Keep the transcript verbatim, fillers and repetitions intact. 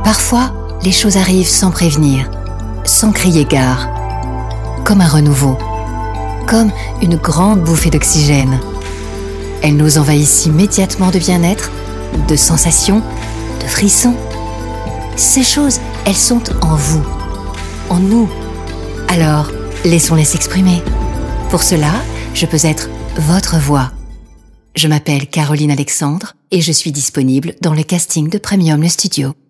Parfois, les choses arrivent sans prévenir, sans crier gare, comme un renouveau, comme une grande bouffée d'oxygène. Elles nous envahissent immédiatement de bien-être, de sensations, de frissons. Ces choses, elles sont en vous, en nous. Alors, laissons-les s'exprimer. Pour cela, je peux être votre voix. Je m'appelle Caroline Alexandre et je suis disponible dans le casting de Premium le Studio.